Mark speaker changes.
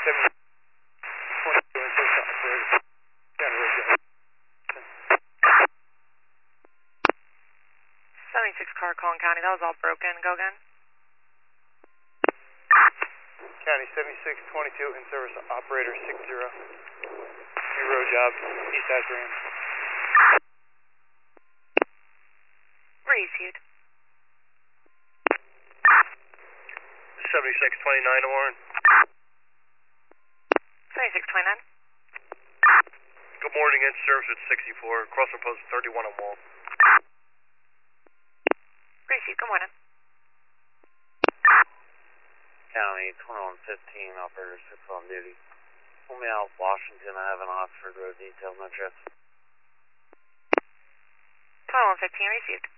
Speaker 1: 76 car calling county, that was all broken. Go again.
Speaker 2: County 7622 in service operator 60. New road job, East Ash Ram.
Speaker 1: Received.
Speaker 2: 7629 Warren.
Speaker 1: 7629.
Speaker 2: Good morning, in service at 64, crossing post 31 on Wall.
Speaker 1: Received, good morning.
Speaker 3: County 2115, operator 6 on duty. Pull me out Washington, I have an Oxford Road detail, no trips.
Speaker 1: 2115, received.